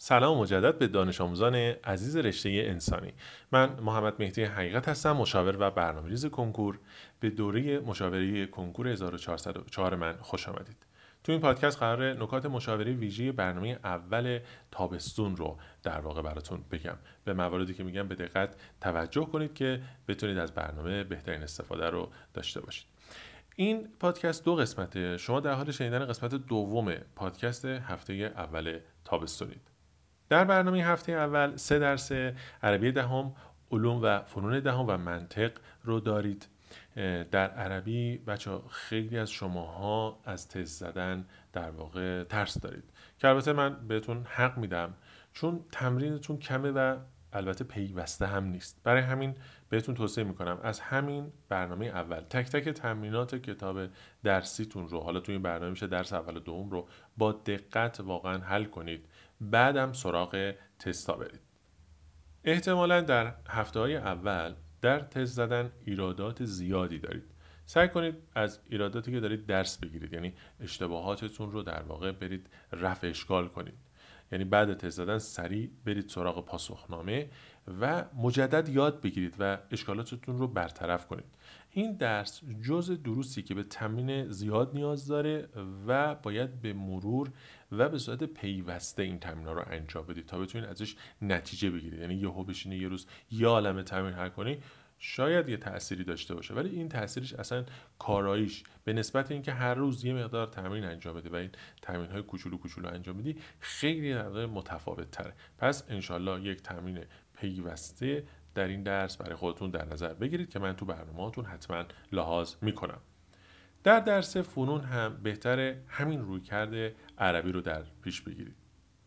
سلام مجدد به دانش آموزان عزیز رشته انسانی. من محمد مهدی حقیقت هستم، مشاور و برنامه‌ریز کنکور. به دوره مشاوره کنکور 1404 من خوش آمدید. تو این پادکست قراره نکات مشاوره ویژه برنامه اول تابستون رو در واقع براتون بگم. به مواردی که میگم به دقت توجه کنید که بتونید از برنامه بهترین استفاده رو داشته باشید. این پادکست دو قسمته. شما در حال شنیدن قسمت دوم پادکست هفته اول تابستونید. در برنامه هفته اول 3 درس عربی دهم، علوم و فنون دهم و منطق رو دارید. در عربی بچه خیلی از شماها از تست زدن در واقع ترس دارید که البته من بهتون حق میدم، چون تمرینتون کمه و البته پیوسته هم نیست. برای همین بهتون توصیه میکنم از همین برنامه اول تک تک تمرینات کتاب درسیتون رو، حالا تو این برنامه میشه درس اول و دوم رو با دقت واقعا حل کنید، بعدم سراغ تستا برید. احتمالاً در هفته‌های اول در تست زدن ایرادات زیادی دارید. سعی کنید از ایراداتی که دارید درس بگیرید، یعنی اشتباهاتتون رو در واقع برید رفع اشکال کنید. یعنی بعد تست زدن سریع برید سراغ پاسخنامه و مجدد یاد بگیرید و اشکالاتتون رو برطرف کنید. این درس جزء دروسی که به تمرین زیاد نیاز داره و باید به مرور و به صورت پیوسته این تمرین‌ها رو انجام بدید تا بتونید ازش نتیجه بگیرید. یعنی یهو بشینی یه روز یه عالمه تمرین حل کنی، شاید یه تأثیری داشته باشه، ولی این تأثیرش اصلا کاراییش به نسبت اینکه هر روز یه مقدار تمرین انجام بدی و این تمرین‌های کوچولو کوچولو انجام بدی خیلی در واقع متفاوت تره. پس انشالله یک تمرین پیوسته در این درس برای خودتون در نظر بگیرید که من تو برنامه‌هاتون حتما لحاظ میکنم. در درس فنون هم بهتره همین رویکرد عربی رو در پیش بگیرید.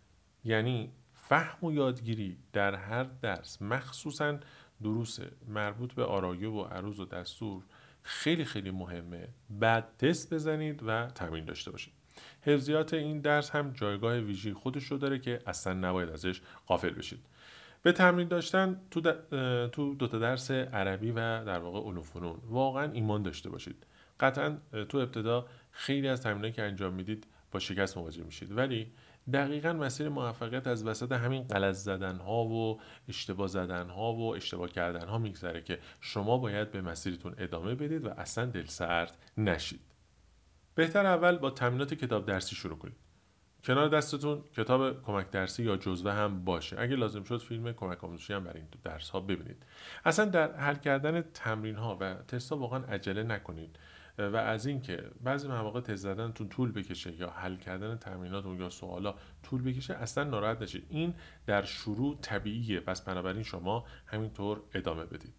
یعنی فهم و یادگیری در هر درس، مخصوصاً دروس مربوط به آرایه و عروض و دستور، خیلی خیلی مهمه. بعد تست بزنید و تمرین داشته باشید. حفظیات این درس هم جایگاه ویژه‌ای خودش رو داره که اصلا نباید ازش غافل بشید. به تمرین داشتن تو دو تا درس عربی و در واقع علوم فنون واقعا ایمان داشته باشید. قطعا تو ابتدا خیلی از تمرینایی که انجام میدید با شکست مواجه میشید، ولی دقیقاً مسیر موفقیت از وسط همین غلط زدن ها و اشتباه زدن ها و اشتباه کردن ها میگذره که شما باید به مسیرتون ادامه بدید و اصلا دلسرد نشید. بهتر اول با تمرینات کتاب درسی شروع کنید. کنار دستتون کتاب کمک درسی یا جزوه هم باشه. اگه لازم شد فیلم کمک آموزشی هم برای این درس ها ببینید. اصلا در حل کردن تمرین ها و تست ها واقعا عجله نکنید و از اینکه بعضی مواقع تست زدنتون طول بکشه یا حل کردن تمریناتون یا سوالا طول بکشه اصلا ناراحت نشید. این در شروع طبیعیه، پس بنابراین شما همینطور ادامه بدید.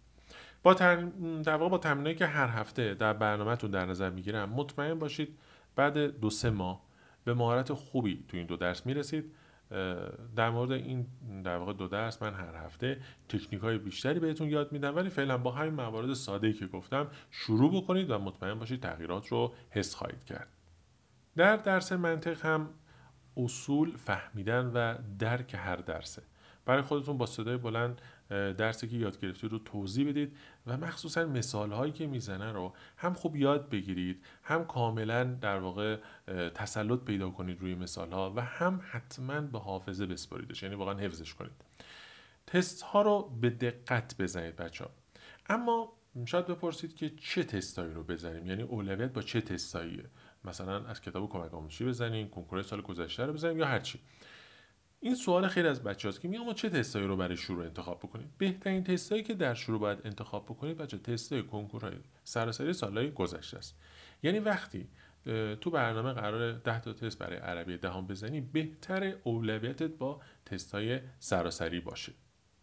در واقع با تمرینایی که هر هفته در برنامه‌تون در نظر میگیرم مطمئن باشید بعد 2-3 ماه به مهارت خوبی تو این دو درس میرسید. در مورد این در واقع دو درس من هر هفته تکنیک‌های بیشتری بهتون یاد میدم، ولی فعلا با همین موارد ساده‌ای که گفتم شروع بکنید و مطمئن باشید تغییرات رو حس خواهید کرد. در درس منطق هم اصول فهمیدن و درک هر درسه. برای خودتون با صدای بلند درسی که یاد گرفتید رو توضیح بدید و مخصوصا مثال هایی که میزنه رو هم خوب یاد بگیرید، هم کاملا در واقع تسلط پیدا کنید روی مثال ها و هم حتما به حافظه بسپاریدش، یعنی واقعا حفظش کنید. تست ها رو به دقت بزنید بچه‌ها. اما شاید بپرسید که چه تستایی رو بزنیم، یعنی اولویت با چه تستاییه؟ مثلا از کتاب کمک آموزشی بزنیم، کنکور سال گذشته رو بزنیم یا هر چی؟ این سوال خیلی از بچه‌هاست که میگن ما چه تستایی رو برای شروع انتخاب بکنیم. بهترین تستایی که در شروع باید انتخاب بکنید بچه تستای کنکورهای سراسری سالهای گذشته است. یعنی وقتی تو برنامه قرار 10 تا تست برای عربی دهم بزنی، بهتر اولویتت با تستای سراسری باشه.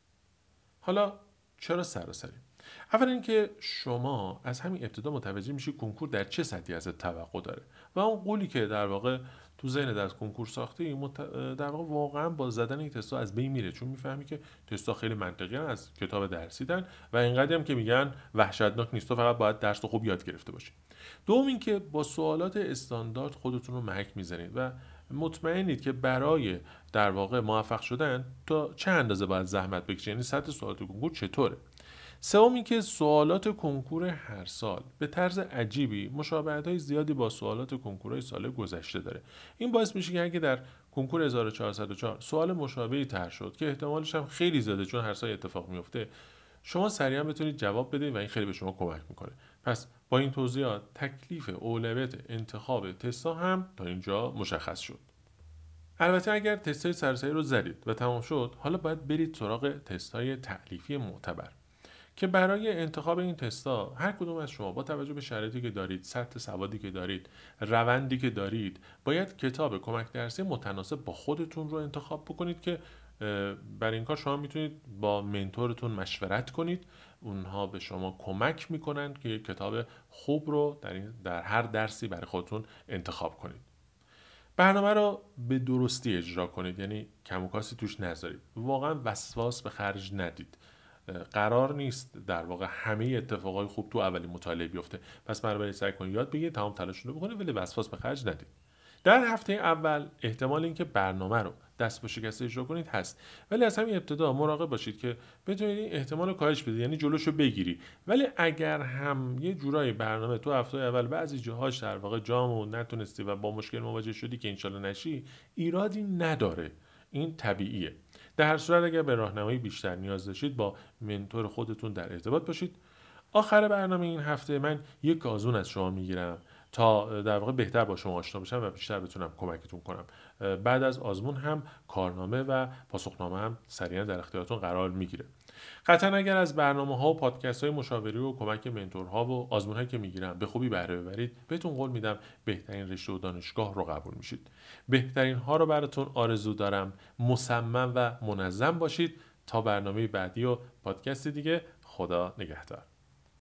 حالا چرا سراسری؟ اول اینکه شما از همین ابتدا متوجه میشی کنکور در چه سطحی از توقع داره و اون قولی که در واقع تو ذهنت از کنکور ساخته در واقع واقعا با زدن این تستا از بین میره، چون میفهمی که تستا خیلی منطقی از کتاب درسیدن و اینقدر هم که میگن وحشتناک نیست، تو فقط باید درس رو خوب یاد گرفته باشی. دوم اینکه با سوالات استاندارد خودتون رو محک میزنید و مطمئنید که برای در واقع موفق شدن تا چه اندازه باید زحمت بکشید، یعنی سطح سوالات کنکور چطوره. سوم اینکه سوالات کنکور هر سال به طرز عجیبی مشابهت‌های زیادی با سوالات کنکورهای سال گذشته داره. این باعث میشه که اگه در کنکور 1404 سوال مشابهی طرح شد که احتمالش هم خیلی زیاده چون هر سال اتفاق میفته، شما سریعا بتونید جواب بدید و این خیلی به شما کمک میکنه. پس با این توضیحات تکلیف اولویت انتخاب تستا هم تا اینجا مشخص شد. البته اگر تستای سرسری رو زدید و تمام شد، حالا باید برید سراغ تستای تألیفی معتبر که برای انتخاب این تستا هر کدوم از شما با توجه به شرایطی که دارید، سطح سوادی که دارید، روندی که دارید، باید کتاب کمک درسی متناسب با خودتون رو انتخاب بکنید که برای این کار شما میتونید با منتورتون مشورت کنید. اونها به شما کمک میکنن که یک کتاب خوب رو در هر درسی برای خودتون انتخاب کنید. برنامه رو به درستی اجرا کنید، یعنی کم و کاسی توش نذارید. واقعا وسواس به خرج ندید. قرار نیست در واقع همه اتفاقای خوب تو اولین مطالعه بیفته. پس برای سعی کنید یاد بگیرید، تمام تلاشتون رو بکنید ولی وسواس به خرج ندید. در هفته اول احتمال اینکه برنامه رو دست به شکسته اجرا کنید هست، ولی از همین ابتدا مراقب باشید که بتونید این احتمال رو کاهش بدید، یعنی جلوشو بگیری. ولی اگر هم یه جورایی برنامه تو هفته اول بعضی جاهاش در واقع جامو نتونستی و با مشکل مواجه شدی که انشالله نشی، ایرادی نداره، این طبیعیه. در هر صورت اگر به راهنمایی بیشتر نیاز داشتید با منتور خودتون در ارتباط باشید. آخر برنامه این هفته من یک آزمون از شما میگیرم تا در واقع بهتر با شما آشنا بشم و بیشتر بتونم کمکتون کنم. بعد از آزمون هم کارنامه و پاسخنامه هم سریعا در اختیارتون قرار میگیره. قطعا اگر از برنامه‌ها و پادکست‌های مشاوره و کمک منتورها و آزمون‌هایی که میگیرم به خوبی بهره ببرید، بهتون قول میدم بهترین رشته و دانشگاه رو قبول میشید. بهترین ها رو براتون آرزو دارم. مصمم و منظم باشید. تا برنامه بعدی و پادکست دیگه، خدا نگهدار.